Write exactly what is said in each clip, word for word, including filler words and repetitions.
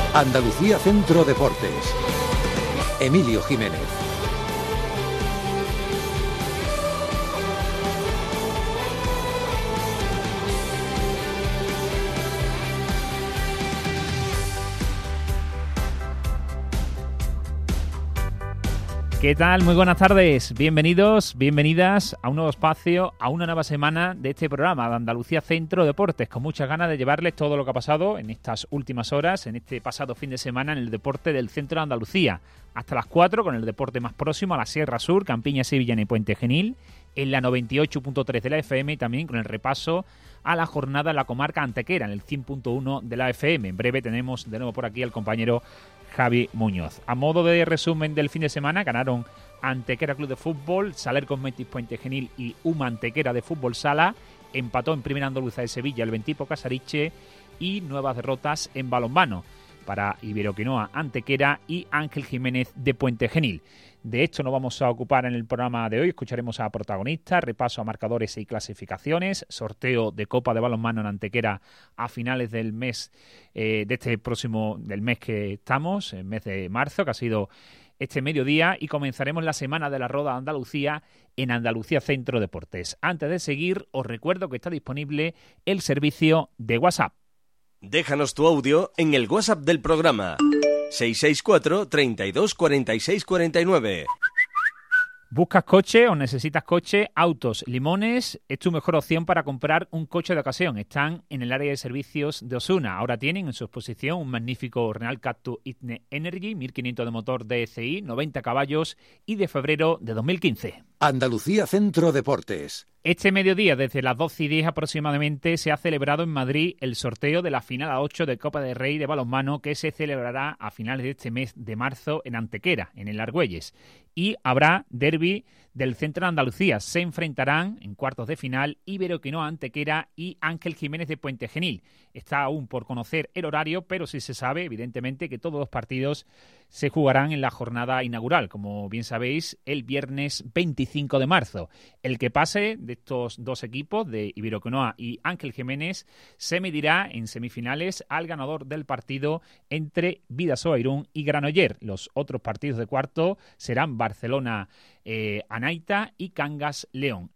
Andalucía Centro Deportes. Emilio Jiménez. ¿Qué tal? Muy buenas tardes. Bienvenidos, bienvenidas a un nuevo espacio, a una nueva semana de este programa de Andalucía Centro Deportes, con muchas ganas de llevarles todo lo que ha pasado en estas últimas horas, en este pasado fin de semana en el deporte del centro de Andalucía. Hasta las cuatro con el deporte más próximo a la Sierra Sur, Campiña, Sevillana y Puente Genil, en la noventa y ocho punto tres de la F M y también con el repaso a la jornada en la comarca antequera, en el cien punto uno de la F M. En breve tenemos de nuevo por aquí al compañero Javi Muñoz. A modo de resumen del fin de semana, ganaron Antequera Club de Fútbol, Saler Cosmetis Puente Genil y Uma Antequera de Fútbol Sala. Empató en Primera Andaluza de Sevilla el Ventipo Casariche y nuevas derrotas en balonmano para Iberoquinoa Antequera y Ángel Jiménez de Puente Genil. De esto nos vamos a ocupar en el programa de hoy. Escucharemos a protagonistas, repaso a marcadores y clasificaciones, sorteo de Copa de Balonmano en Antequera a finales del mes, eh, de este próximo, del mes que estamos, el mes de marzo, que ha sido este mediodía, y comenzaremos la Semana de la Roda de Andalucía en Andalucía Centro Deportes. Antes de seguir, os recuerdo que está disponible el servicio de WhatsApp. Déjanos tu audio en el WhatsApp del programa seis seis cuatro, treinta y dos, cuarenta y seis, cuarenta y nueve. ¿Buscas coche o necesitas coche? Autos Limones es tu mejor opción para comprar un coche de ocasión. Están en el área de servicios de Osuna. Ahora tienen en su exposición un magnífico Renault Cactus Ignis Energy, mil quinientos de motor D S I, noventa caballos y de febrero de dos mil quince. Andalucía Centro Deportes. Este mediodía, desde las doce y diez aproximadamente, se ha celebrado en Madrid el sorteo de la final a ocho de Copa del Rey de balonmano, que se celebrará a finales de este mes de marzo en Antequera, en el Argüelles. Y habrá derbi del centro de Andalucía. Se enfrentarán en cuartos de final Iberoquinoa Antequera y Ángel Jiménez de Puente Genil. Está aún por conocer el horario, pero sí se sabe, evidentemente, que todos los partidos se jugarán en la jornada inaugural, como bien sabéis, el viernes veinticinco de marzo. El que pase de estos dos equipos, de Iberoquinoa y Ángel Jiménez, se medirá en semifinales al ganador del partido entre Bidasoa Irún y Granoller. Los otros partidos de cuarto serán Barcelona eh, Anaita y Cangas León.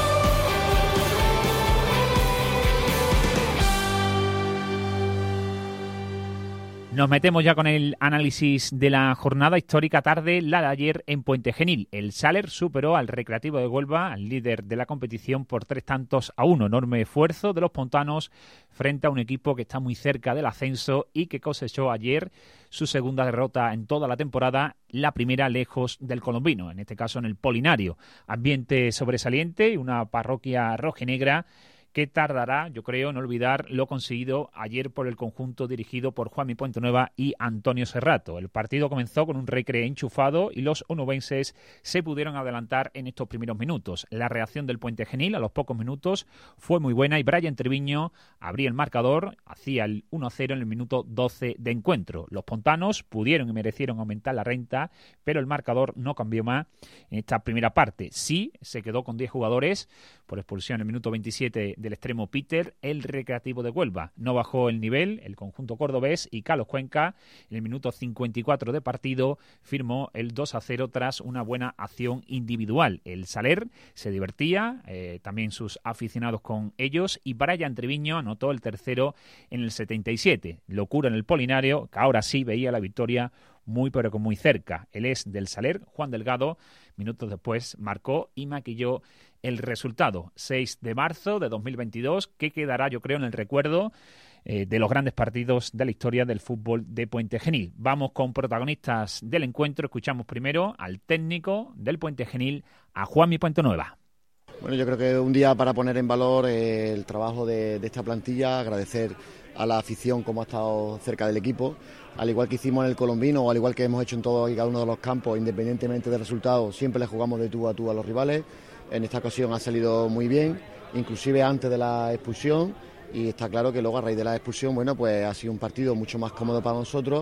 Nos metemos ya con el análisis de la jornada histórica tarde, la de ayer en Puente Genil. El Saler superó al Recreativo de Huelva, al líder de la competición, por tres tantos a uno. Enorme esfuerzo de los pontanos frente a un equipo que está muy cerca del ascenso y que cosechó ayer su segunda derrota en toda la temporada, la primera lejos del colombino, en este caso en el Polinario. Ambiente sobresaliente y una parroquia rojinegra que tardará, yo creo, en olvidar lo conseguido ayer por el conjunto dirigido por Juanmi Puentenueva y Antonio Serrato. El partido comenzó con un Recre enchufado y los onubenses se pudieron adelantar en estos primeros minutos. La reacción del Puente Genil a los pocos minutos fue muy buena y Brian Treviño abría el marcador, hacía el uno a cero en el minuto doce de encuentro. Los pontanos pudieron y merecieron aumentar la renta, pero el marcador no cambió más en esta primera parte. Sí, se quedó con diez jugadores por expulsión en el minuto veintisiete del extremo Peter, el Recreativo de Huelva. No bajó el nivel el conjunto cordobés y Carlos Cuenca, en el minuto cincuenta y cuatro de partido, firmó el dos a cero tras una buena acción individual. El Saler se divertía, eh, también sus aficionados con ellos, y Brian Treviño anotó el tercero en el setenta y siete. Locura en el Polinario, que ahora sí veía la victoria muy pero que muy cerca. Él es del Saler, Juan Delgado, minutos después marcó y maquilló el resultado. seis de marzo de dos mil veintidós, que quedará, yo creo, en el recuerdo eh, de los grandes partidos de la historia del fútbol de Puente Genil. Vamos con protagonistas del encuentro. Escuchamos primero al técnico del Puente Genil, a Juanmi Puentenueva. Bueno, yo creo que es un día para poner en valor eh, el trabajo de, de esta plantilla, agradecer a la afición como ha estado cerca del equipo, al igual que hicimos en el Colombino o al igual que hemos hecho en todos y cada uno de los campos, independientemente del resultado, siempre le jugamos de tú a tú a los rivales. En esta ocasión ha salido muy bien, inclusive antes de la expulsión, y está claro que luego a raíz de la expulsión, bueno, pues ha sido un partido mucho más cómodo para nosotros,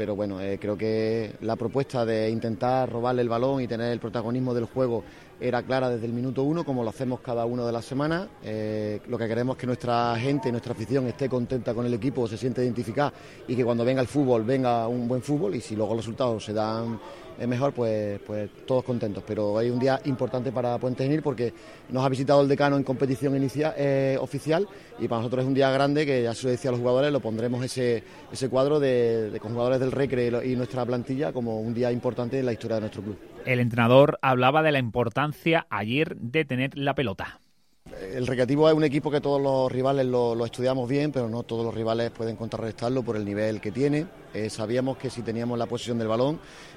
pero bueno, eh, creo que la propuesta de intentar robarle el balón y tener el protagonismo del juego era clara desde el minuto uno, como lo hacemos cada uno de las semanas. Eh, lo que queremos es que nuestra gente y nuestra afición esté contenta con el equipo, se siente identificada y que cuando venga el fútbol venga un buen fútbol, y si luego los resultados se dan eh, mejor, pues, pues todos contentos. Pero hay un día importante para Puente Genil porque nos ha visitado el decano en competición inicia, eh, oficial, y para nosotros es un día grande que, ya se lo decía a los jugadores, lo pondremos ese, ese cuadro de, de, con jugadores del Recre y nuestra plantilla como un día importante en la historia de nuestro club. El entrenador hablaba de la importancia ayer de tener la pelota. El Recreativo es un equipo que todos los rivales lo, lo estudiamos bien, pero no todos los rivales pueden contrarrestarlo por el nivel que tiene. Eh, sabíamos que si teníamos la posesión del balón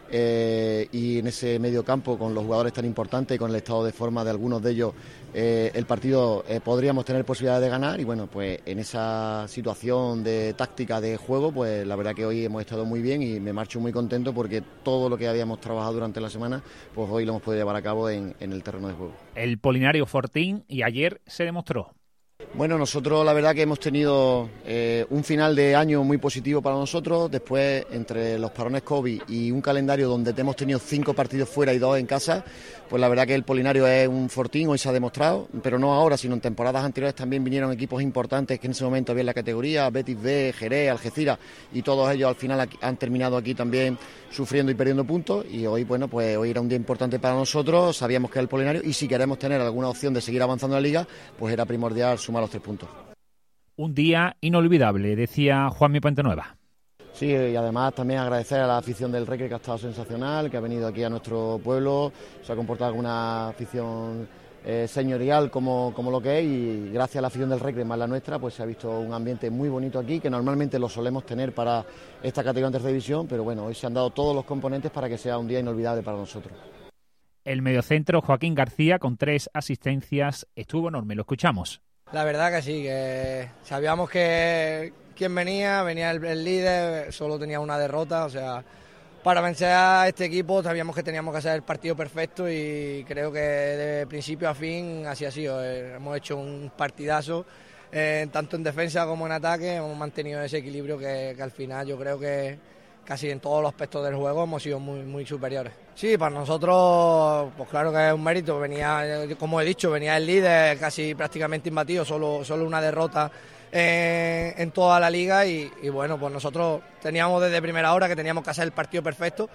eh, y en ese medio campo con los jugadores tan importantes y con el estado de forma de algunos de ellos, eh, el partido eh, podríamos tener posibilidades de ganar. Y bueno, pues en esa situación de táctica de juego, pues la verdad que hoy hemos estado muy bien y me marcho muy contento porque todo lo que habíamos trabajado durante la semana, pues hoy lo hemos podido llevar a cabo en, en el terreno de juego. El Polinario Fortín, y ayer se demostró. Bueno, nosotros la verdad que hemos tenido eh, un final de año muy positivo para nosotros. Después, entre los parones COVID y un calendario donde hemos tenido cinco partidos fuera y dos en casa, pues la verdad que el Polinario es un fortín, hoy se ha demostrado, pero no ahora, sino en temporadas anteriores también vinieron equipos importantes que en ese momento había en la categoría, Betis B, Jerez, Algeciras, y todos ellos al final aquí, han terminado aquí también sufriendo y perdiendo puntos. Y hoy, bueno, pues hoy era un día importante para nosotros, sabíamos que era el Polinario, y si queremos tener alguna opción de seguir avanzando en la liga, pues era primordial sumar los tres puntos. Un día inolvidable, decía Juanmi Puentenueva. Sí, y además también agradecer a la afición del Recre, que ha estado sensacional, que ha venido aquí a nuestro pueblo, se ha comportado con una afición eh, señorial como, como lo que es, y gracias a la afición del Recre más la nuestra, pues se ha visto un ambiente muy bonito aquí, que normalmente lo solemos tener para esta categoría en tercera división, pero bueno, hoy se han dado todos los componentes para que sea un día inolvidable para nosotros. El mediocentro Joaquín García, con tres asistencias, estuvo enorme, lo escuchamos. La verdad que sí, que sabíamos que quien venía, venía el, el líder, solo tenía una derrota, o sea, para vencer a este equipo sabíamos que teníamos que hacer el partido perfecto, y creo que de principio a fin así ha sido. Hemos hecho un partidazo, eh, tanto en defensa como en ataque, hemos mantenido ese equilibrio que, que al final yo creo que casi en todos los aspectos del juego hemos sido muy, muy superiores. Sí, para nosotros, pues claro que es un mérito. Venía, como he dicho, venía el líder casi prácticamente imbatido, solo, solo una derrota en, en toda la liga, y, y bueno, pues nosotros teníamos desde primera hora que teníamos que hacer el partido perfecto,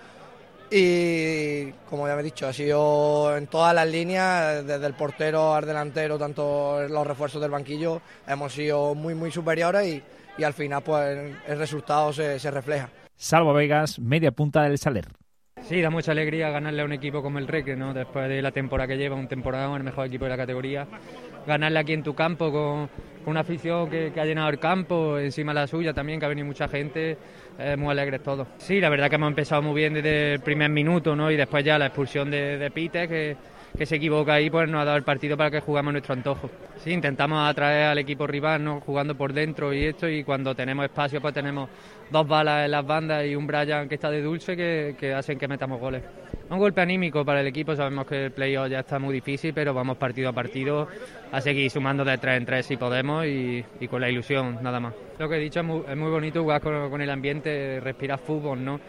y como ya me he dicho, ha sido en todas las líneas, desde el portero al delantero, tanto los refuerzos del banquillo, hemos sido muy, muy superiores, y, y al final pues el resultado se, se refleja. Salvo Vegas, media punta del Saler. Sí, da mucha alegría ganarle a un equipo como el Recre, ¿no? Después de la temporada que lleva, un temporada el mejor equipo de la categoría. Ganarle aquí en tu campo con, con una afición que, que ha llenado el campo, encima la suya también, que ha venido mucha gente, eh, muy alegres todos. Sí, la verdad que hemos empezado muy bien desde el primer minuto, ¿no? Y después ya la expulsión de, de Pite, que, que se equivoca ahí, pues nos ha dado el partido para que jugamos nuestro antojo. Sí, intentamos atraer al equipo rival, ¿no? Jugando por dentro y esto, y cuando tenemos espacio pues tenemos dos balas en las bandas y un Brian que está de dulce que, que hacen que metamos goles. Un golpe anímico para el equipo, sabemos que el playoff ya está muy difícil, pero vamos partido a partido a seguir sumando de tres en tres si podemos, y, y con la ilusión, nada más. Lo que he dicho, es muy, es muy bonito jugar con, con el ambiente, respirar fútbol, ¿no?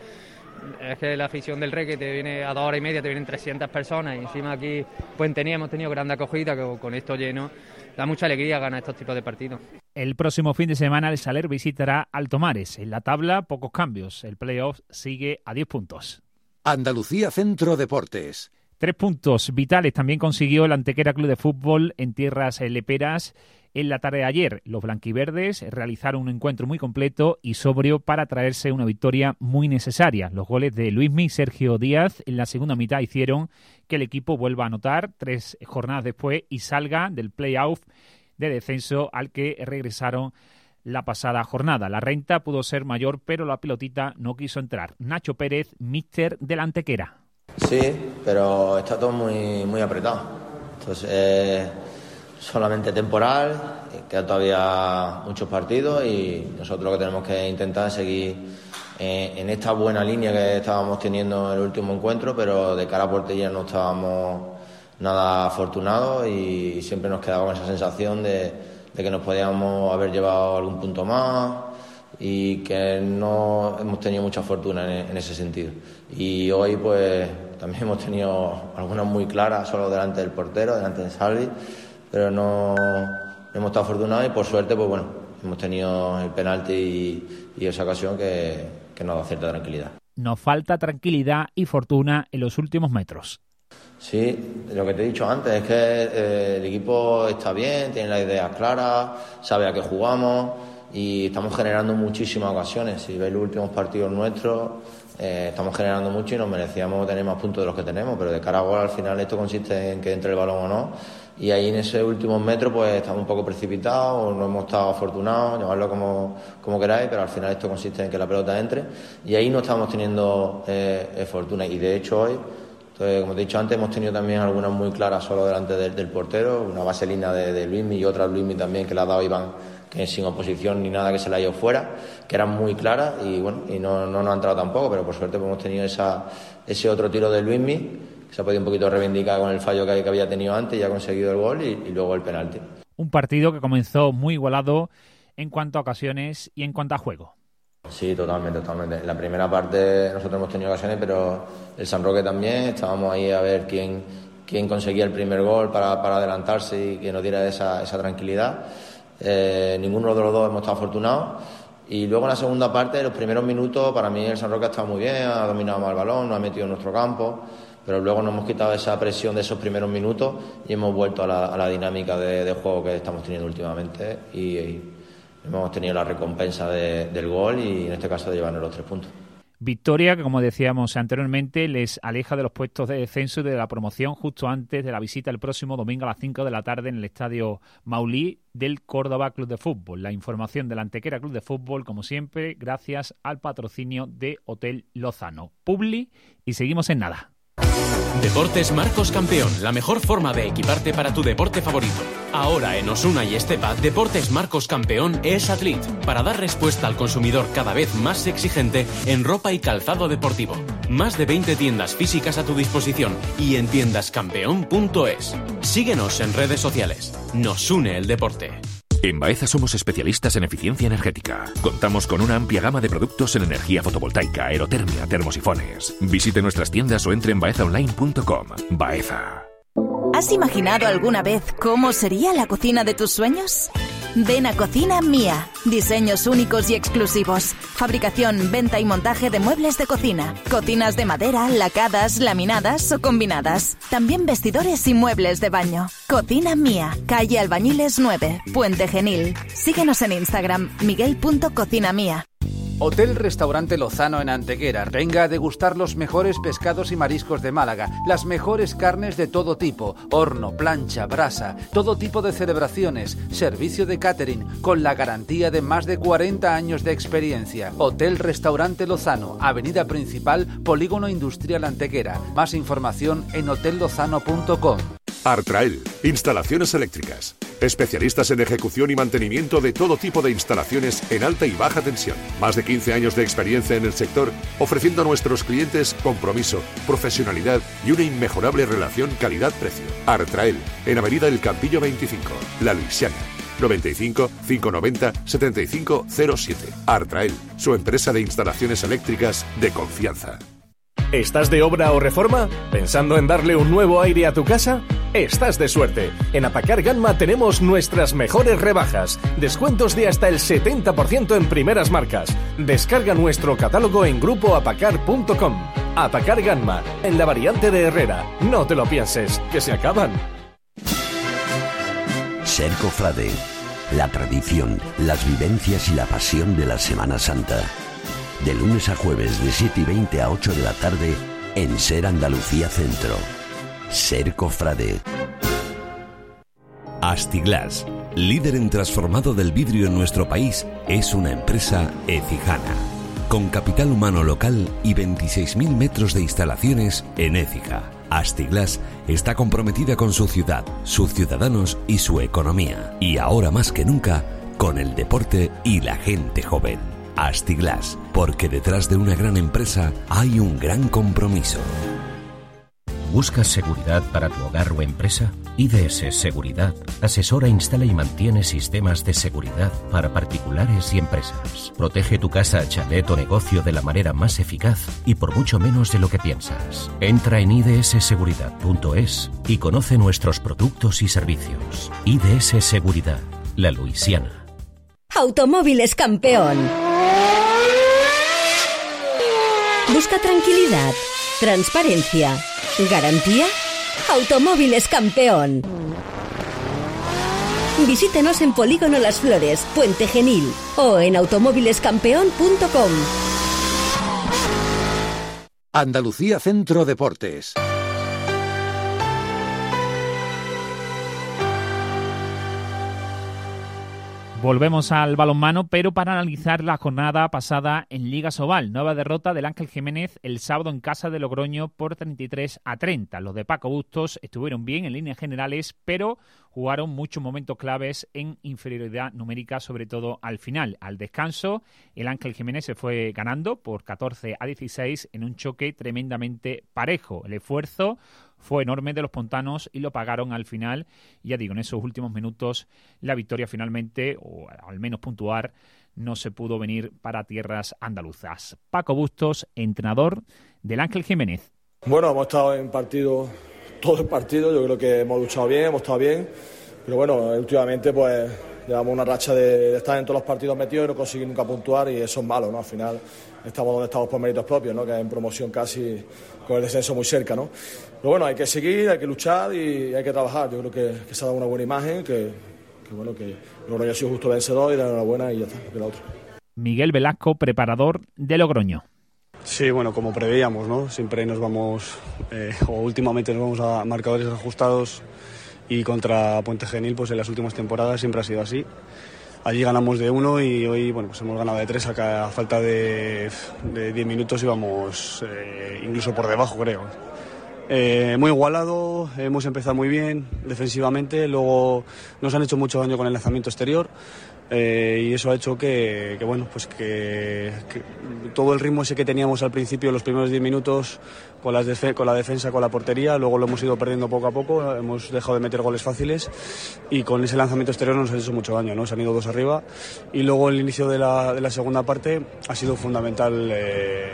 Es que la afición del Recre te viene a dos horas y media, te vienen trescientas personas, y encima aquí pues teníamos tenido grande acogida, que con esto lleno da mucha alegría ganar estos tipos de partidos. El próximo fin de semana el Saler visitará Alto Mares. En la tabla, pocos cambios. El playoff sigue a diez puntos. Andalucía Centro Deportes. Tres puntos vitales también consiguió el Antequera Club de Fútbol en tierras leperas en la tarde de ayer. Los blanquiverdes realizaron un encuentro muy completo y sobrio para traerse una victoria muy necesaria. Los goles de Luismi y Sergio Díaz en la segunda mitad hicieron que el equipo vuelva a anotar tres jornadas después y salga del play-off de descenso al que regresaron la pasada jornada. La renta pudo ser mayor, pero la pelotita no quiso entrar. Nacho Pérez, míster del Antequera. Sí, pero está todo muy, muy apretado. Entonces, eh, solamente temporal, quedan todavía muchos partidos, y nosotros lo que tenemos que intentar es seguir eh, en esta buena línea que estábamos teniendo en el último encuentro, pero de cara a portería no estábamos nada afortunados, y siempre nos quedaba con esa sensación de, de que nos podíamos haber llevado algún punto más, y que no hemos tenido mucha fortuna en, en ese sentido. Y hoy pues también hemos tenido algunas muy claras, solo delante del portero, delante de Salvi, pero no hemos estado afortunados y por suerte pues bueno, hemos tenido el penalti y, y esa ocasión que, que nos da cierta tranquilidad. Nos falta tranquilidad y fortuna en los últimos metros. Sí, lo que te he dicho antes es que eh, el equipo está bien, tiene las ideas claras, sabe a qué jugamos y estamos generando muchísimas ocasiones. Si veis los últimos partidos nuestros, eh, estamos generando mucho y nos merecíamos tener más puntos de los que tenemos, pero de cara a gol al final esto consiste en que entre el balón o no, y ahí en ese último metro pues estamos un poco precipitados o no hemos estado afortunados, llamarlo como, como queráis, pero al final esto consiste en que la pelota entre y ahí no estamos teniendo eh, fortuna. Y de hecho hoy, entonces, como te he dicho antes, hemos tenido también algunas muy claras solo delante del, del portero, una vaselina de, de Luismi y otra Luismi también que le ha dado Iván, que sin oposición ni nada que se le ha ido fuera, que eran muy claras y bueno, y no, no nos ha entrado tampoco, pero por suerte pues, hemos tenido esa, ese otro tiro de Luismi, que se ha podido un poquito reivindicar con el fallo que, que había tenido antes y ha conseguido el gol y, y luego el penalti. Un partido que comenzó muy igualado en cuanto a ocasiones y en cuanto a juego. Sí, totalmente, totalmente. En la primera parte nosotros hemos tenido ocasiones, pero el San Roque también, estábamos ahí a ver quién, quién conseguía el primer gol para, para adelantarse y que nos diera esa, esa tranquilidad. Eh, ninguno de los dos hemos estado afortunados y luego en la segunda parte, los primeros minutos, para mí el San Roque ha estado muy bien, ha dominado más el balón, nos ha metido en nuestro campo, pero luego nos hemos quitado esa presión de esos primeros minutos y hemos vuelto a la, a la dinámica de, de juego que estamos teniendo últimamente y, y hemos tenido la recompensa de, del gol y en este caso de llevarnos los tres puntos. Victoria que, como decíamos anteriormente, les aleja de los puestos de descenso y de la promoción justo antes de la visita el próximo domingo a las cinco de la tarde en el Estadio Maulí del Córdoba Club de Fútbol. La información del Antequera Club de Fútbol, como siempre, gracias al patrocinio de Hotel Lozano. Publi y seguimos en nada. Deportes Marcos Campeón, la mejor forma de equiparte para tu deporte favorito. Ahora en Osuna y Estepa, Deportes Marcos Campeón es Atlit, para dar respuesta al consumidor cada vez más exigente en ropa y calzado deportivo. Más de veinte tiendas físicas a tu disposición y en tiendascampeón punto es. Síguenos en redes sociales. Nos une el deporte. En Baeza somos especialistas en eficiencia energética. Contamos con una amplia gama de productos en energía fotovoltaica, aerotermia, termosifones. Visite nuestras tiendas o entre en baeza online punto com. Baeza. ¿Has imaginado alguna vez cómo sería la cocina de tus sueños? Ven a Cocina Mía. Diseños únicos y exclusivos. Fabricación, venta y montaje de muebles de cocina. Cocinas de madera, lacadas, laminadas o combinadas. También vestidores y muebles de baño. Cocina Mía. Calle Albañiles nueve, Puente Genil. Síguenos en Instagram, miguel punto cocina mía. Hotel Restaurante Lozano en Antequera. Venga a degustar los mejores pescados y mariscos de Málaga, las mejores carnes de todo tipo, horno, plancha, brasa, todo tipo de celebraciones, servicio de catering, con la garantía de más de cuarenta años de experiencia. Hotel Restaurante Lozano, Avenida Principal, Polígono Industrial Antequera. Más información en hotel lozano punto com. Artrael, instalaciones eléctricas. Especialistas en ejecución y mantenimiento de todo tipo de instalaciones en alta y baja tensión. Más de quince años de experiencia en el sector, ofreciendo a nuestros clientes compromiso, profesionalidad y una inmejorable relación calidad-precio. Artrael, en Avenida El Campillo veinticinco, La Luisiana. noventa y cinco, quinientos noventa, setenta y cinco cero siete. Artrael, su empresa de instalaciones eléctricas de confianza. ¿Estás de obra o reforma? ¿Pensando en darle un nuevo aire a tu casa? Estás de suerte. En Apacar Ganma tenemos nuestras mejores rebajas. Descuentos de hasta el setenta por ciento en primeras marcas. Descarga nuestro catálogo en grupo apacar punto com. Apacar Ganma, en la variante de Herrera. No te lo pienses, que se acaban. Ser cofrade. La tradición, las vivencias y la pasión de la Semana Santa. De lunes a jueves de siete y veinte a ocho de la tarde en Ser Andalucía Centro. Ser cofrade. Astiglas, líder en transformado del vidrio en nuestro país, es una empresa ecijana, con capital humano local y veintiséis mil metros de instalaciones en Écija. Astiglas está comprometida con su ciudad, sus ciudadanos y su economía. Y ahora más que nunca, con el deporte y la gente joven. Astiglas, porque detrás de una gran empresa hay un gran compromiso. ¿Buscas seguridad para tu hogar o empresa? I D S Seguridad asesora, instala y mantiene sistemas de seguridad para particulares y empresas. Protege tu casa, chalet o negocio de la manera más eficaz y por mucho menos de lo que piensas. Entra en i d s seguridad punto es y conoce nuestros productos y servicios. I D S Seguridad, La Luisiana. Automóviles Campeón. Busca tranquilidad, transparencia, garantía. Automóviles Campeón. Visítenos en Polígono Las Flores, Puente Genil o en automóviles campeón punto com. Andalucía Centro Deportes. Volvemos al balonmano, pero para analizar la jornada pasada en Liga Sobal. Nueva derrota del Ángel Jiménez el sábado en casa de Logroño por treinta y tres a treinta. Los de Paco Bustos estuvieron bien en líneas generales, pero jugaron muchos momentos claves en inferioridad numérica, sobre todo al final. Al descanso, el Ángel Jiménez se fue ganando por catorce a dieciséis en un choque tremendamente parejo. El esfuerzo fue enorme de los pontanos y lo pagaron al final. Ya digo, en esos últimos minutos la victoria finalmente, o al menos puntuar, no se pudo venir para tierras andaluzas. Paco Bustos, entrenador del Ángel Jiménez. Bueno, hemos estado en partido, todo el partido, yo creo que hemos luchado bien, hemos estado bien, pero bueno, últimamente pues llevamos una racha de, de estar en todos los partidos metidos y no conseguir nunca puntuar, y eso es malo, ¿no? Al final estamos donde estamos por méritos propios, ¿no? Que es en promoción casi, con el descenso muy cerca, ¿no? Pero bueno, hay que seguir, hay que luchar y hay que trabajar. Yo creo que, que se ha dado una buena imagen, que, que bueno, que Logroño ha sido justo vencedor y dar enhorabuena y ya está, que la otra. Miguel Velasco, preparador de Logroño. Sí, bueno, como preveíamos, ¿no? Siempre nos vamos, eh, o últimamente nos vamos a marcadores ajustados, y contra Puente Genil, pues en las últimas temporadas siempre ha sido así. Allí ganamos de uno y hoy, bueno, pues hemos ganado de tres, a, a falta de, de diez minutos íbamos eh, incluso por debajo, creo. Eh, muy igualado, hemos empezado muy bien defensivamente, luego nos han hecho mucho daño con el lanzamiento exterior, eh, y eso ha hecho que, que bueno, pues que, que todo el ritmo ese que teníamos al principio, los primeros diez minutos, con, las defe- con la defensa, con la portería, luego lo hemos ido perdiendo poco a poco, hemos dejado de meter goles fáciles y con ese lanzamiento exterior nos ha hecho mucho daño, ¿no? Se han ido dos arriba y luego el inicio de la, de la segunda parte ha sido fundamental, eh,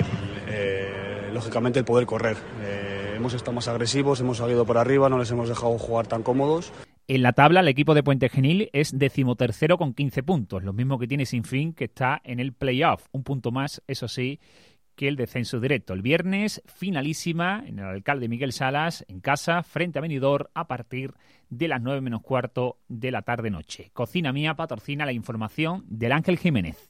eh, lógicamente, el poder correr. Eh, hemos estado más agresivos, hemos salido por arriba, no les hemos dejado jugar tan cómodos. En la tabla, el equipo de Puente Genil es decimotercero con quince puntos, lo mismo que tiene Sinfín, que está en el playoff. Un punto más, eso sí, que el descenso directo. El viernes, finalísima en el Alcalde Miguel Salas, en casa, frente a Benidorm, a partir de las nueve menos cuarto de la tarde-noche. Cocina Mía patrocina la información del Ángel Jiménez.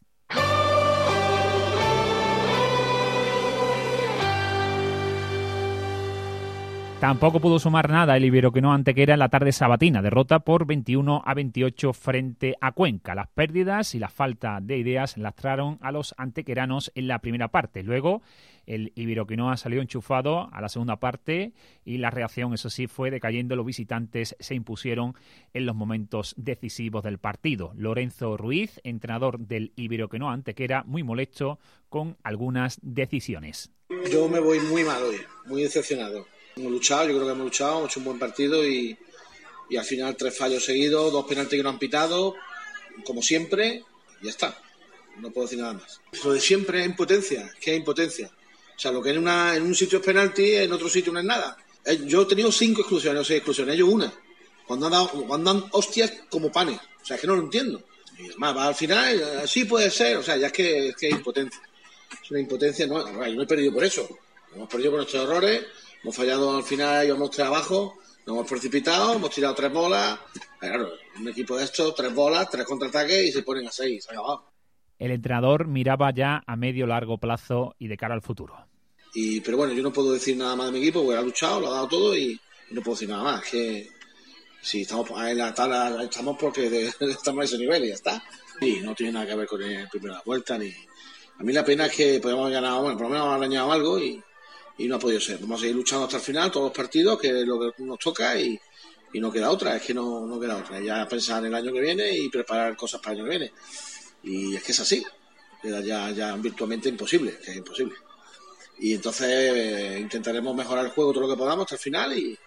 Tampoco pudo sumar nada el Iberoquinoa Antequera en la tarde sabatina, derrota por veintiuno a veintiocho frente a Cuenca. Las pérdidas y la falta de ideas lastraron a los antequeranos en la primera parte. Luego el Iberoquinoa salió enchufado a la segunda parte y la reacción, eso sí, fue decayendo. Los visitantes se impusieron en los momentos decisivos del partido. Lorenzo Ruiz, entrenador del Iberoquinoa Antequera, muy molesto con algunas decisiones. Yo me voy muy mal hoy, muy decepcionado. Hemos luchado, yo creo que hemos luchado, hemos hecho un buen partido y, y al final tres fallos seguidos, dos penaltis que no han pitado, como siempre, y ya está. No puedo decir nada más. Lo de siempre es impotencia, es que es impotencia. O sea, lo que en, una, en un sitio es penalti, en otro sitio no es nada. Yo he tenido cinco exclusiones o seis exclusiones, ellos una. Cuando han dado, cuando han hostias como panes. O sea, es que no lo entiendo. Y además, va al final, así puede ser. O sea, ya es que es, que es impotencia. Es una impotencia, no, yo no he perdido por eso. Hemos perdido por nuestros errores. Hemos fallado al final, íbamos tres abajo, nos hemos precipitado, hemos tirado tres bolas. Claro, un equipo de estos, tres bolas, tres contraataques y se ponen a seis, ahí abajo. El entrenador miraba ya a medio largo plazo y de cara al futuro. Y, pero bueno, yo no puedo decir nada más de mi equipo, porque ha luchado, lo ha dado todo y, y no puedo decir nada más. Que si estamos en la tabla, estamos porque de, estamos a ese nivel y ya está. Y no tiene nada que ver con la primera vuelta. Ni... A mí la pena es que podemos haber ganado, bueno, por lo menos haber añadido algo y... y no ha podido ser. Vamos a seguir luchando hasta el final, todos los partidos, que es lo que nos toca y, y no queda otra, es que no, no queda otra. Ya pensar en el año que viene y preparar cosas para el año que viene. Y es que es así, queda ya, ya virtualmente imposible, que es imposible. y entonces eh, intentaremos mejorar el juego todo lo que podamos hasta el final y,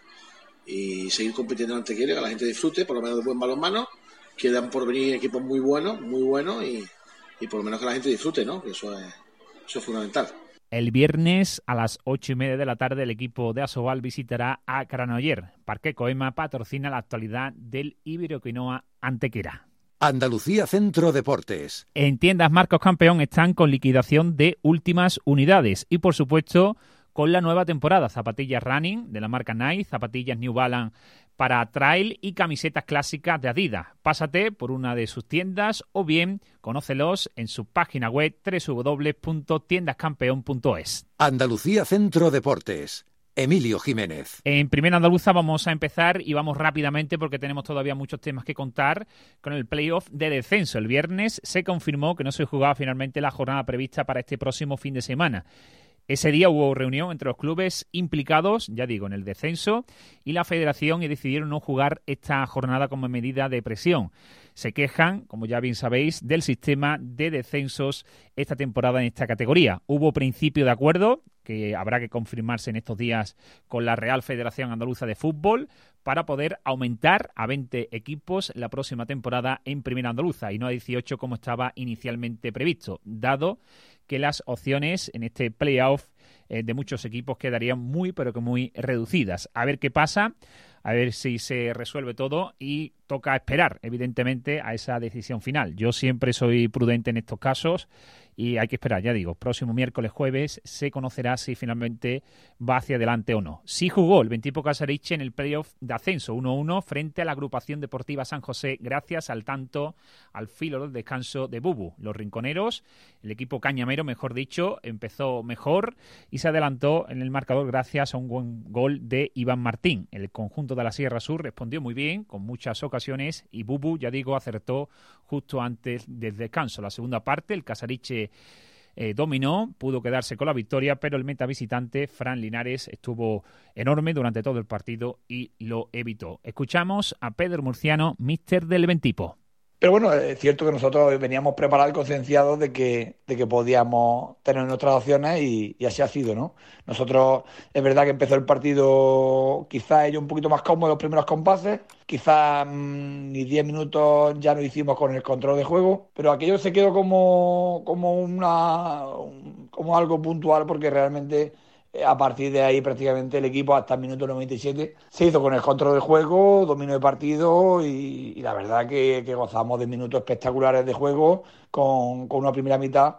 y seguir compitiendo en Antequera, que la gente disfrute, por lo menos de buen balonmano. Quedan por venir equipos muy buenos, muy buenos y, y por lo menos que la gente disfrute, ¿no? Que eso es, eso es fundamental. El viernes a las ocho y media de la tarde el equipo de Asobal visitará a Granollers. Parque Coema patrocina la actualidad del Iberoquinoa Antequera. Andalucía Centro Deportes. En tiendas Marcos Campeón están con liquidación de últimas unidades y por supuesto con la nueva temporada. Zapatillas Running de la marca Nike, zapatillas New Balance para trail y camisetas clásicas de Adidas. Pásate por una de sus tiendas o bien conócelos en su página web doble u doble u doble u punto tiendas campeón punto es. Andalucía Centro Deportes. Emilio Jiménez. En Primera Andaluza vamos a empezar y vamos rápidamente porque tenemos todavía muchos temas que contar con el playoff de descenso. El viernes se confirmó que no se jugaba finalmente la jornada prevista para este próximo fin de semana. Ese día hubo reunión entre los clubes implicados, ya digo, en el descenso y la federación y decidieron no jugar esta jornada como medida de presión. Se quejan, como ya bien sabéis, del sistema de descensos esta temporada en esta categoría. Hubo principio de acuerdo, que habrá que confirmarse en estos días con la Real Federación Andaluza de Fútbol, para poder aumentar a veinte equipos la próxima temporada en Primera Andaluza y no a dieciocho como estaba inicialmente previsto, dado que las opciones en este playoff eh, de muchos equipos quedarían muy, pero que muy reducidas. A ver qué pasa, a ver si se resuelve todo y toca esperar, evidentemente, a esa decisión final. Yo siempre soy prudente en estos casos y hay que esperar, ya digo, próximo miércoles, jueves, se conocerá si finalmente va hacia adelante o no. Sí jugó el Ventipo Casariche en el playoff de ascenso uno a uno frente a la agrupación deportiva San José, gracias al tanto al filo del descanso de Bubu. Los rinconeros, el equipo cañamero, mejor dicho, empezó mejor y se adelantó en el marcador gracias a un buen gol de Iván Martín. El conjunto de la Sierra Sur respondió muy bien, con muchas ocasiones, y Bubu, ya digo, acertó justo antes del descanso. La segunda parte, el Casariche eh, dominó, pudo quedarse con la victoria, pero el meta visitante, Fran Linares, estuvo enorme durante todo el partido y lo evitó. Escuchamos a Pedro Murciano, míster del Ventipo. Pero bueno, es cierto que nosotros veníamos preparados y concienciados de que, de que podíamos tener nuestras opciones y, y así ha sido, ¿no? Nosotros, es verdad que empezó el partido quizás ellos un poquito más cómodos los primeros compases, quizás mmm, ni diez minutos ya no hicimos con el control de juego, pero aquello se quedó como, como, una, como algo puntual porque realmente a partir de ahí prácticamente el equipo hasta el minuto noventa y siete se hizo con el control del juego, dominio de partido y, y la verdad que, que gozamos de minutos espectaculares de juego con, con una primera mitad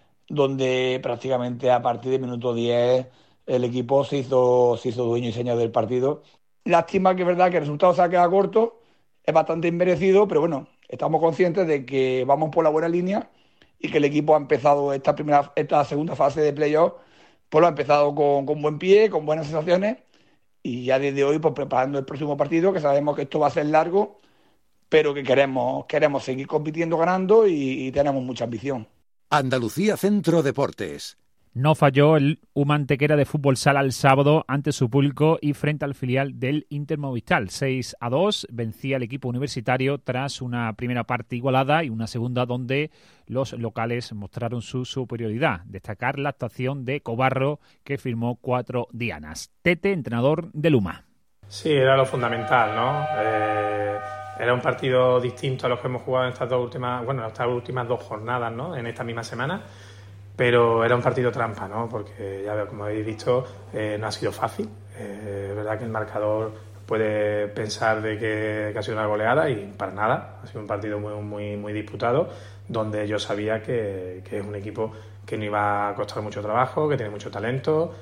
donde prácticamente a partir del minuto diez el equipo se hizo, se hizo dueño y señor del partido. Lástima que es verdad que el resultado se ha quedado corto, es bastante inmerecido, pero bueno, estamos conscientes de que vamos por la buena línea y que el equipo ha empezado esta, primera, esta segunda fase de playoff. Pues lo ha empezado con, con buen pie, con buenas sensaciones y ya desde hoy pues preparando el próximo partido, que sabemos que esto va a ser largo, pero que queremos, queremos seguir compitiendo, ganando y, y tenemos mucha ambición. Andalucía Centro Deportes. No falló el Humantequera de Fútbol Sala el sábado ante su público y frente al filial del Inter Movistar. seis a dos vencía el equipo universitario tras una primera parte igualada y una segunda donde los locales mostraron su superioridad. Destacar la actuación de Cobarro, que firmó cuatro dianas. Tete, entrenador de Luma. Sí, era lo fundamental, ¿no? Eh, era un partido distinto a los que hemos jugado en estas dos últimas, bueno, estas últimas dos jornadas, ¿no? En esta misma semana. Pero era un partido trampa, ¿no? Porque ya veo, como habéis visto, eh, no ha sido fácil. Eh, es verdad que el marcador puede pensar de que, que ha sido una goleada y para nada. Ha sido un partido muy, muy, muy disputado, donde yo sabía que, que es un equipo que no iba a costar mucho trabajo, que tiene mucho talento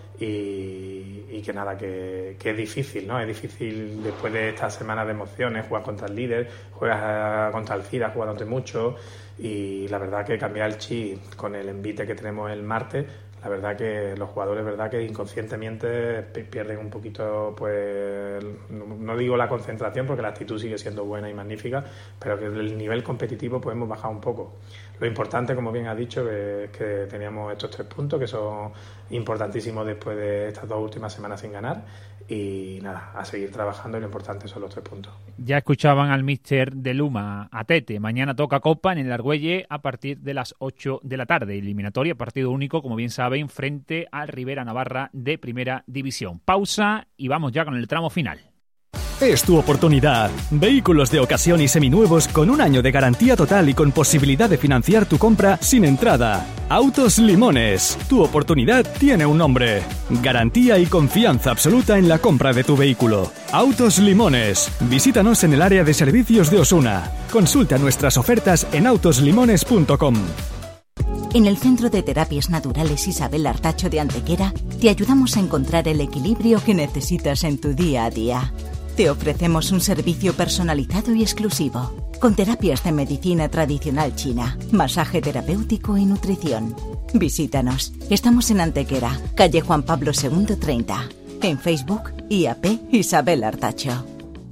y, y que nada, que, que es difícil, ¿no? Es difícil después de estas semanas de emociones, jugar contra el líder, juegas contra el Cira, jugándote mucho y la verdad que cambiar el chip con el envite que tenemos el martes, la verdad que los jugadores, verdad que inconscientemente pierden un poquito, pues, no digo la concentración porque la actitud sigue siendo buena y magnífica, pero que el nivel competitivo pues hemos bajado un poco. lo importante, como bien has dicho, que es que teníamos estos tres puntos que son importantísimos después de estas dos últimas semanas sin ganar. Y nada, a seguir trabajando, y lo importante son los tres puntos. Ya escuchaban al míster de Luma, a Tete. Mañana toca Copa en el Argüelle a partir de las ocho de la tarde. Eliminatoria, partido único, como bien saben, frente al Rivera Navarra de Primera División. Pausa y vamos ya con el tramo final. Es tu oportunidad. Vehículos de ocasión y seminuevos con un año de garantía total y con posibilidad de financiar tu compra sin entrada. Autos Limones. Tu oportunidad tiene un nombre. Garantía y confianza absoluta en la compra de tu vehículo. Autos Limones. Visítanos en el área de servicios de Osuna. Consulta nuestras ofertas en autos limones punto com. En el Centro de Terapias Naturales Isabel Artacho de Antequera te ayudamos a encontrar el equilibrio que necesitas en tu día a día. Te ofrecemos un servicio personalizado y exclusivo, con terapias de medicina tradicional china, masaje terapéutico y nutrición. Visítanos. Estamos en Antequera, calle Juan Pablo segundo treinta. En Facebook, I A P Isabel Artacho.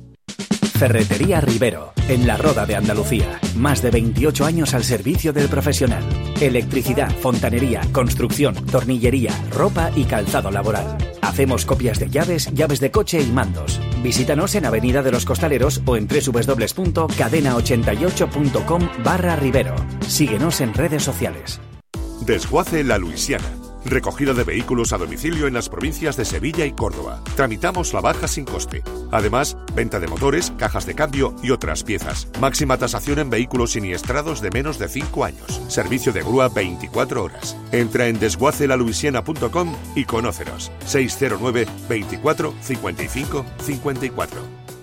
Ferretería Rivero, en la Roda de Andalucía. Más de veintiocho años al servicio del profesional. Electricidad, fontanería, construcción, tornillería, ropa y calzado laboral. Hacemos copias de llaves, llaves de coche y mandos. Visítanos en Avenida de los Costaleros o en doble u doble u doble u punto cadena ochenta y ocho punto com barra Rivero. Síguenos en redes sociales. Desguace La Luisiana. Recogida de vehículos a domicilio en las provincias de Sevilla y Córdoba. Tramitamos la baja sin coste. Además, venta de motores, cajas de cambio y otras piezas. Máxima tasación en vehículos siniestrados de menos de cinco años. Servicio de grúa veinticuatro horas. Entra en desguace la luisiana punto com y conócenos. seis cero nueve, veinticuatro, cincuenta y cinco, cincuenta y cuatro.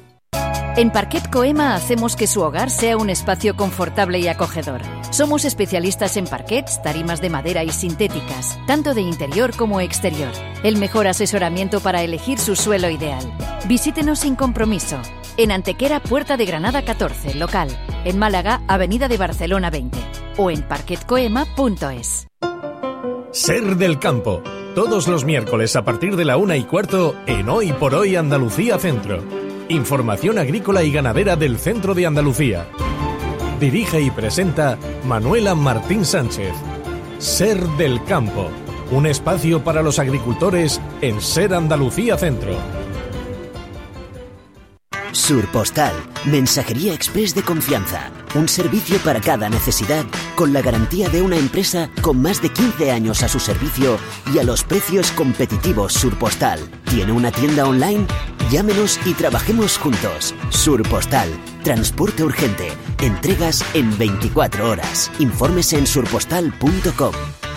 En Parquet Coema hacemos que su hogar sea un espacio confortable y acogedor. Somos especialistas en parquets, tarimas de madera y sintéticas, tanto de interior como exterior. El mejor asesoramiento para elegir su suelo ideal. Visítenos sin compromiso. En Antequera, Puerta de Granada catorce, local. En Málaga, Avenida de Barcelona veinte. O en parquet coema punto es. Ser del Campo. Todos los miércoles a partir de la una y cuarto en Hoy por Hoy Andalucía Centro. Información agrícola y ganadera del centro de Andalucía. Dirige y presenta Manuela Martín Sánchez. Ser del Campo. Un espacio para los agricultores en Ser Andalucía Centro. Surpostal, mensajería express de confianza. Un servicio para cada necesidad, con la garantía de una empresa con más de quince años a su servicio y a los precios competitivos. Surpostal. ¿Tiene una tienda online? Llámenos y trabajemos juntos. Surpostal. Transporte urgente. Entregas en veinticuatro horas. Infórmese en surpostal punto com.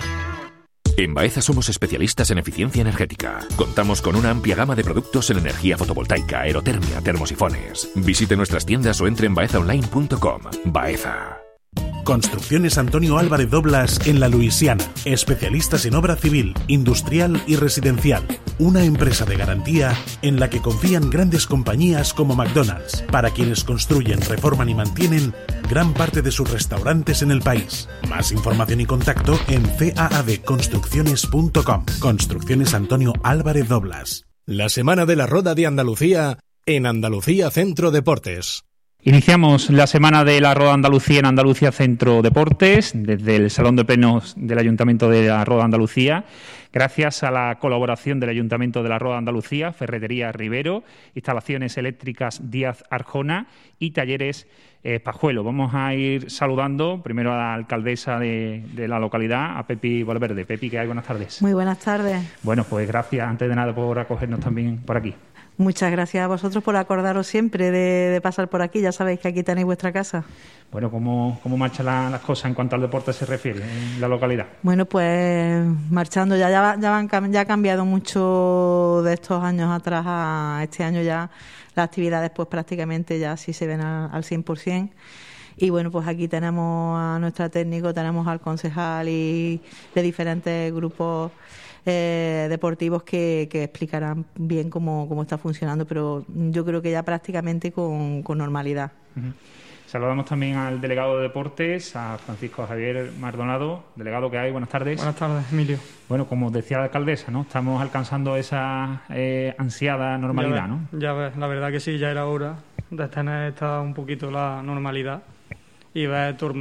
En Baeza somos especialistas en eficiencia energética. Contamos con una amplia gama de productos en energía fotovoltaica, aerotermia, termosifones. Visite nuestras tiendas o entre en baeza online punto com. Baeza. Construcciones Antonio Álvarez Doblas en La Luisiana. Especialistas en obra civil, industrial y residencial. Una empresa de garantía en la que confían grandes compañías como McDonald's, para quienes construyen, reforman y mantienen gran parte de sus restaurantes en el país. Más información y contacto en c a a d construcciones punto com. Construcciones Antonio Álvarez Doblas. La Semana de la Roda de Andalucía en Andalucía Centro Deportes. Iniciamos la semana de la Roda Andalucía en Andalucía Centro Deportes, desde el Salón de Plenos del Ayuntamiento de la Roda Andalucía, gracias a la colaboración del Ayuntamiento de la Roda Andalucía, Ferretería Rivero, Instalaciones Eléctricas Díaz Arjona y Talleres eh, Pajuelo. Vamos a ir saludando primero a la alcaldesa de, de la localidad, a Pepi Valverde. Pepi, ¿qué hay? Buenas tardes. Muy buenas tardes. Bueno, pues gracias, antes de nada, por acogernos también por aquí. Muchas gracias a vosotros por acordaros siempre de, de pasar por aquí. Ya sabéis que aquí tenéis vuestra casa. Bueno, ¿cómo, cómo marchan la, las cosas en cuanto al deporte se refiere en la localidad? Bueno, pues marchando. Ya, ya, ya, van, ya ha cambiado mucho de estos años atrás a este año. Ya las actividades pues prácticamente ya sí se ven a, al cien por ciento. Y bueno, pues aquí tenemos a nuestro técnico, tenemos al concejal y de diferentes grupos Eh, deportivos que, que explicarán bien cómo, cómo está funcionando, pero yo creo que ya prácticamente con, con normalidad. Uh-huh. Saludamos también al delegado de deportes, a Francisco Javier Maldonado. Delegado, ¿qué hay? Buenas tardes. Buenas tardes, Emilio. Bueno, como decía la alcaldesa, ¿no? Estamos alcanzando esa eh, ansiada normalidad, ya ves, ¿no? Ya ves, la verdad que sí, ya era hora de tener esta un poquito la normalidad y ver tor-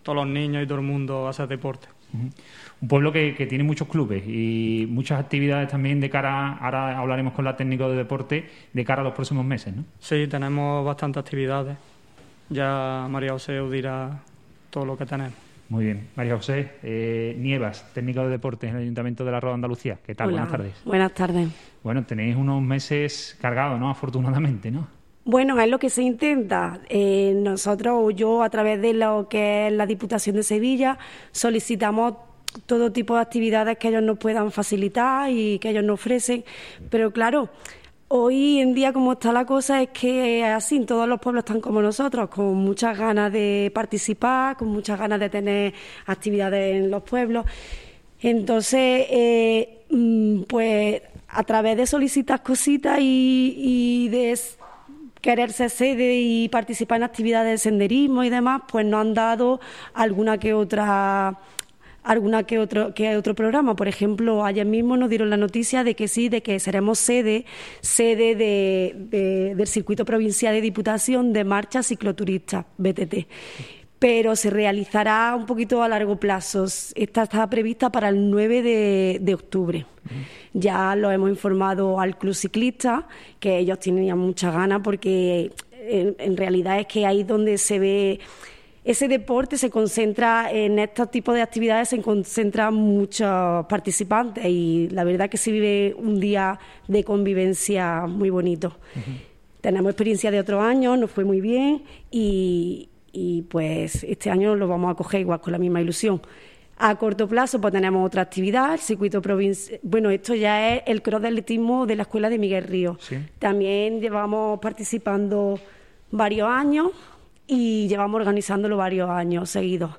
todos los niños y todo el mundo a hacer deporte. Uh-huh. Un pueblo que, que tiene muchos clubes y muchas actividades también de cara, ahora hablaremos con la técnico de deporte, de cara a los próximos meses, ¿no? Sí, tenemos bastantes actividades. Ya María José os dirá todo lo que tenemos. Muy bien. María José, eh, Nievas, técnico de deportes en el Ayuntamiento de la Roda de Andalucía. ¿Qué tal? Hola. Buenas tardes. Buenas tardes. Bueno, tenéis unos meses cargados, ¿no? Afortunadamente, ¿no? Bueno, es lo que se intenta. Eh, nosotros, yo, a través de lo que es la Diputación de Sevilla, solicitamos todo tipo de actividades que ellos nos puedan facilitar y que ellos nos ofrecen. Pero claro, hoy en día como está la cosa es que así todos los pueblos están como nosotros, con muchas ganas de participar, con muchas ganas de tener actividades en los pueblos. Entonces, eh, pues a través de solicitar cositas y, y de querer ser sede y participar en actividades de senderismo y demás, pues nos han dado alguna que otra... alguna que otro que otro programa. Por ejemplo, ayer mismo nos dieron la noticia de que sí, de que seremos sede sede de, de, del circuito provincial de Diputación de marcha cicloturista, B T T. Pero se realizará un poquito a largo plazo. Esta está prevista para el nueve de octubre. Uh-huh. Ya lo hemos informado al Club Ciclista, que ellos tenían muchas ganas porque en, en realidad es que ahí es donde se ve... Ese deporte se concentra, en estos tipos de actividades se concentran muchos participantes y la verdad que se vive un día de convivencia muy bonito. Uh-huh. Tenemos experiencia de otros años, nos fue muy bien y, y pues este año lo vamos a coger igual con la misma ilusión. A corto plazo pues tenemos otra actividad, el circuito provincial. Bueno, esto ya es el cross de atletismo de la Escuela de Miguel Ríos. Sí. También llevamos participando varios años y llevamos organizándolo varios años seguidos.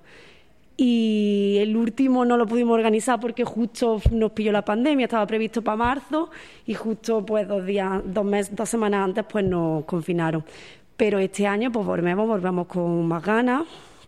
Y el último no lo pudimos organizar porque justo nos pilló la pandemia, estaba previsto para marzo y justo pues dos días, dos meses, dos semanas antes pues nos confinaron. Pero este año pues volvemos, volvemos con más ganas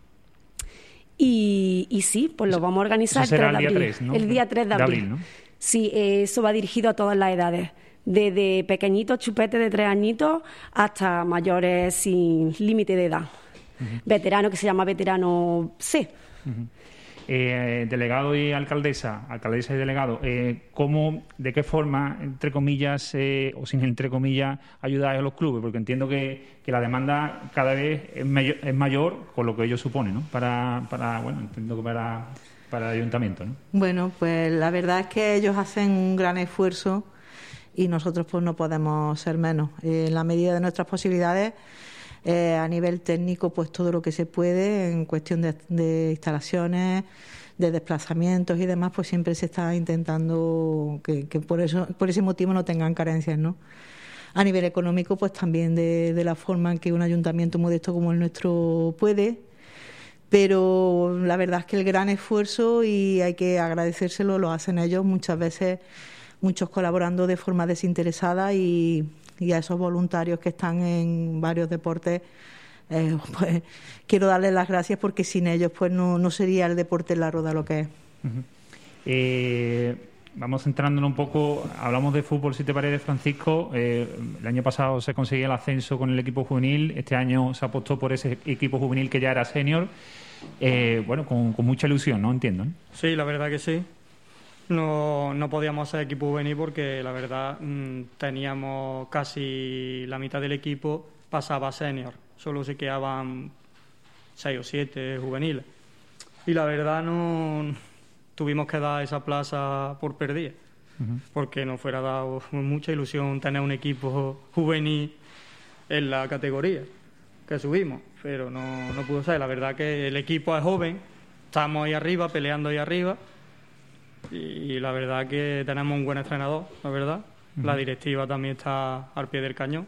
y, y sí, pues lo vamos a organizar. Eso será el, el día tres, ¿no? El día tres de abril. De abril, ¿no? Sí, eso va dirigido a todas las edades. Desde pequeñitos, chupetes de tres añitos, hasta mayores sin límite de edad. Uh-huh. Veterano, que se llama veterano C. Uh-huh. Eh, delegado y alcaldesa, alcaldesa y delegado, eh, ¿cómo, de qué forma, entre comillas, eh, o sin entre comillas, ayudáis a los clubes? Porque entiendo que, que la demanda cada vez es mayor, es mayor con lo que ello supone, ¿no? Para, para bueno, entiendo que para, para el ayuntamiento, ¿no? Bueno, pues la verdad es que ellos hacen un gran esfuerzo y nosotros pues no podemos ser menos. Eh, en la medida de nuestras posibilidades, eh, a nivel técnico, pues todo lo que se puede en cuestión de, de instalaciones, de desplazamientos y demás, pues siempre se está intentando que, que por eso, por ese motivo no tengan carencias, ¿no? A nivel económico, pues también de, de la forma en que un ayuntamiento modesto como el nuestro puede, pero la verdad es que el gran esfuerzo, y hay que agradecérselo, lo hacen ellos muchas veces, muchos colaborando de forma desinteresada, y, y a esos voluntarios que están en varios deportes, eh, pues quiero darles las gracias, porque sin ellos pues no, no sería el deporte en la Roda lo que es. Uh-huh. eh, vamos centrándonos un poco, hablamos de fútbol, si te parece, Francisco. Eh, el año pasado se conseguía el ascenso con el equipo juvenil, este año se apostó por ese equipo juvenil que ya era senior, eh, bueno, con, con mucha ilusión, ¿no? Entiendo, ¿no? Sí, la verdad que sí. No, no podíamos hacer equipo juvenil porque la verdad mmm, teníamos casi la mitad del equipo pasaba a senior, solo se quedaban seis o siete juveniles y la verdad no tuvimos que dar esa plaza por perdida, uh-huh. porque nos fuera dado mucha ilusión tener un equipo juvenil en la categoría que subimos, pero no, no pudo ser. La verdad que el equipo es joven, estamos ahí arriba, peleando ahí arriba. Y la verdad que tenemos un buen entrenador, la verdad. Uh-huh. La directiva también está al pie del cañón.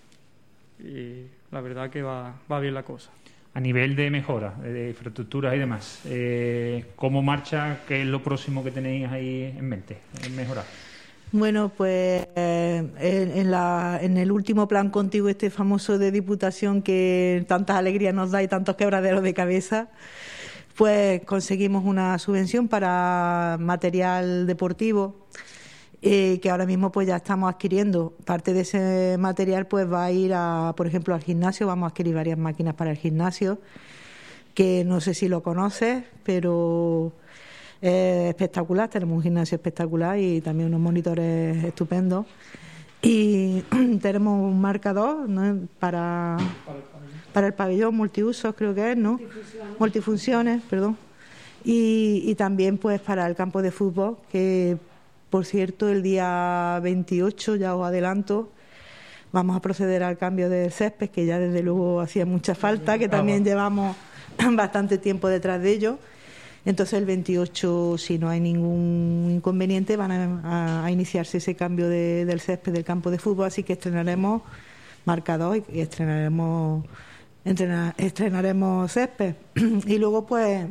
Y la verdad que va, va bien la cosa. A nivel de mejora, de infraestructuras y demás, eh, ¿cómo marcha? ¿Qué es lo próximo que tenéis ahí en mente, en mejorar? Bueno, pues eh, en, en, la, en el último plan contigo, este famoso de Diputación que tantas alegrías nos da y tantos quebraderos de cabeza, pues conseguimos una subvención para material deportivo, eh, que ahora mismo pues ya estamos adquiriendo. Parte de ese material pues va a ir a, por ejemplo, al gimnasio. Vamos a adquirir varias máquinas para el gimnasio, que no sé si lo conoces, pero es espectacular. Tenemos un gimnasio espectacular y también unos monitores estupendos. Y tenemos un marcador, ¿no?, para, para el pabellón, multiusos creo que es, ¿no? Multifunciones, Multifunciones perdón. Y, y también pues para el campo de fútbol, que por cierto el día veintiocho, ya os adelanto, vamos a proceder al cambio del césped, que ya desde luego hacía mucha falta, que también llevamos bastante tiempo detrás de ello. Entonces el veintiocho, si no hay ningún inconveniente, van a, a iniciarse ese cambio de, del césped del campo de fútbol, así que estrenaremos marcador y estrenaremos, entrenar, estrenaremos césped. Y luego pues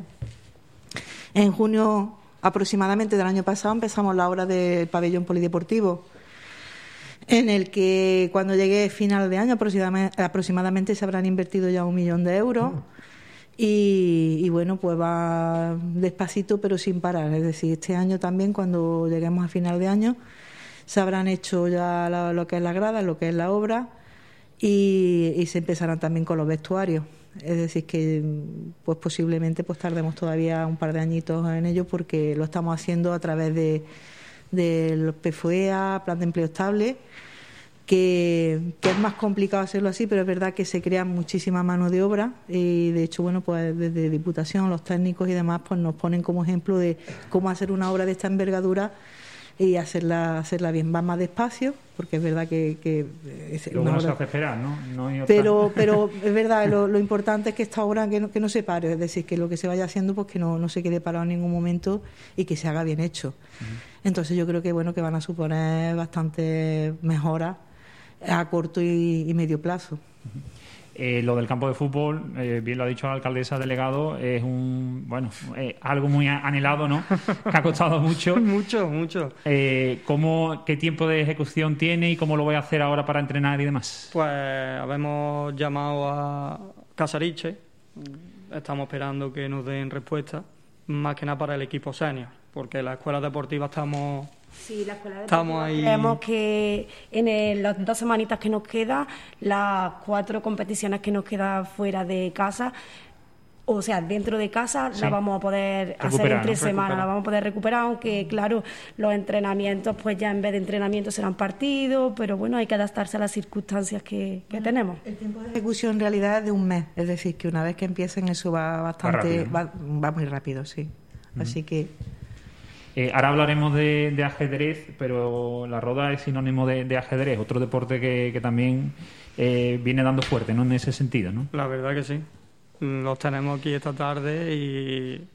en junio aproximadamente del año pasado empezamos la obra del pabellón polideportivo, en el que cuando llegue final de año aproximadamente, aproximadamente se habrán invertido ya un millón de euros. Y, y bueno, pues va despacito pero sin parar. Es decir, este año también, cuando lleguemos a final de año, se habrán hecho ya la, lo que es la grada, lo que es la obra, y, y se empezarán también con los vestuarios. Es decir, que pues posiblemente pues tardemos todavía un par de añitos en ello, porque lo estamos haciendo a través de, de los P F E A, Plan de Empleo Estable, Que, que es más complicado hacerlo así, pero es verdad que se crea muchísima mano de obra y de hecho, bueno, pues desde Diputación, los técnicos y demás, pues nos ponen como ejemplo de cómo hacer una obra de esta envergadura y hacerla hacerla bien. Va más despacio, porque es verdad que, que es lo una bueno obra... se hace esperar, ¿no? no hay otra... pero pero es verdad, lo, lo importante es que esta obra que no, que no se pare, es decir, que lo que se vaya haciendo pues que no, no se quede parado en ningún momento y que se haga bien hecho. Uh-huh. Entonces yo creo que bueno que van a suponer bastante mejoras a corto y, y medio plazo. Eh, lo del campo de fútbol, eh, bien lo ha dicho la alcaldesa delegado, es un bueno eh, algo muy anhelado, ¿no? Que ha costado mucho. mucho, mucho. Eh, ¿cómo, ¿Qué tiempo de ejecución tiene y cómo lo voy a hacer ahora para entrenar y demás? Pues habemos llamado a Casariche, estamos esperando que nos den respuesta, más que nada para el equipo senior, porque la escuela deportiva estamos... Sí, la escuela de Estamos ahí. Creemos que en el, las dos semanitas que nos quedan, las cuatro competiciones que nos quedan fuera de casa, o sea, dentro de casa, sí, la vamos a poder recuperar, hacer entre ¿no? semanas, la vamos a poder recuperar, aunque claro, los entrenamientos, pues ya en vez de entrenamientos serán partidos, pero bueno, hay que adaptarse a las circunstancias que, que tenemos. El tiempo de ejecución en realidad es de un mes, es decir, que una vez que empiecen eso va bastante, va, rápido, ¿no? va, va muy rápido, sí. Uh-huh. Así que... Eh, ahora hablaremos de, de ajedrez, pero la roda es sinónimo de, de ajedrez, otro deporte que, que también eh, viene dando fuerte, ¿no? En ese sentido, ¿no? La verdad que sí. Los tenemos aquí esta tarde y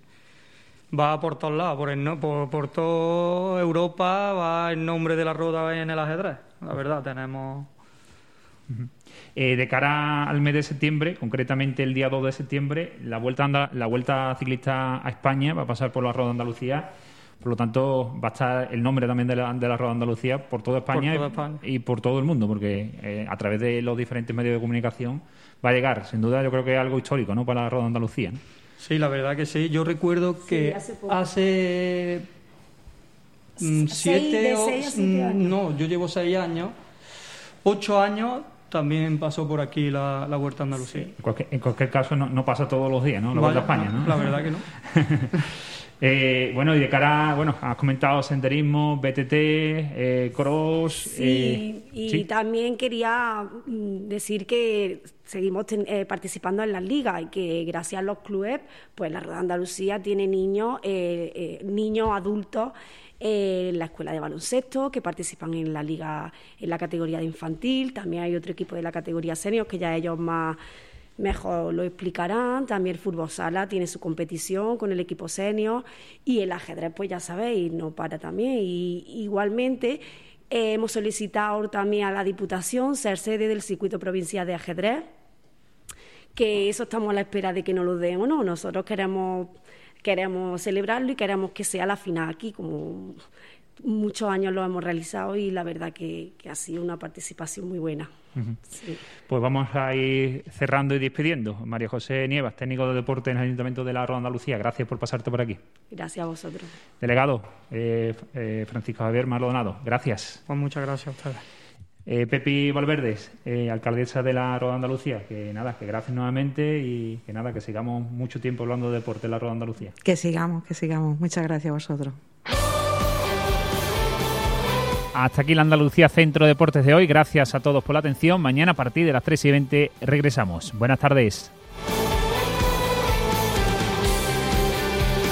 va por todos lados, por, el, no, por, por toda Europa va el nombre de la roda en el ajedrez. La verdad, tenemos... Uh-huh. Eh, de cara al mes de septiembre, concretamente el día dos de septiembre, la vuelta, anda, la vuelta ciclista a España va a pasar por la Roda de Andalucía. Por lo tanto, va a estar el nombre también de la, de la Roda de Andalucía por toda España, por toda España. Y, y por todo el mundo, porque eh, a través de los diferentes medios de comunicación va a llegar. Sin duda, yo creo que es algo histórico, ¿no?, para la Roda de Andalucía, ¿no? Sí, la verdad que sí. Yo recuerdo que sí, hace, hace mm, siete o seis, siete años. No, yo llevo seis años, ocho años. También pasó por aquí la, la Vuelta a Andalucía. Sí. En, cualquier, en cualquier caso, no, no pasa todos los días, ¿no? La Vuelta a España, ¿no? La verdad que no. Eh, bueno, y de cara, bueno, has comentado senderismo, B T T, eh, cross... Sí, eh, y ¿sí? también quería decir que seguimos ten, eh, participando en las ligas y que gracias a los clubes, pues la Rueda de Andalucía tiene niños, eh, eh, niños adultos en la escuela de baloncesto que participan en la liga, en la categoría de infantil. También hay otro equipo de la categoría senior que ya ellos más... mejor lo explicarán. También el fútbol sala tiene su competición con el equipo senior y el ajedrez, pues ya sabéis, no para también. Y igualmente eh, hemos solicitado también a la Diputación ser sede del circuito provincial de ajedrez, que eso estamos a la espera de que nos lo den o no. Nosotros queremos, queremos celebrarlo y queremos que sea la final aquí, como muchos años lo hemos realizado y la verdad que, que ha sido una participación muy buena. Uh-huh. Sí. Pues vamos a ir cerrando y despidiendo. María José Nievas, técnico de deporte en el Ayuntamiento de la Roda de Andalucía, gracias por pasarte por aquí. Gracias a vosotros. Delegado, eh, eh, Francisco Javier Maldonado, gracias. Pues muchas gracias a ustedes. Eh, Pepi Valverdes, eh, alcaldesa de la Roda de Andalucía, que nada, que gracias nuevamente y que nada, que sigamos mucho tiempo hablando de deporte en la Roda de Andalucía. Que sigamos, que sigamos. Muchas gracias a vosotros. Hasta aquí la Andalucía Centro Deportes de hoy. Gracias a todos por la atención. Mañana a partir de las tres y veinte regresamos. Buenas tardes.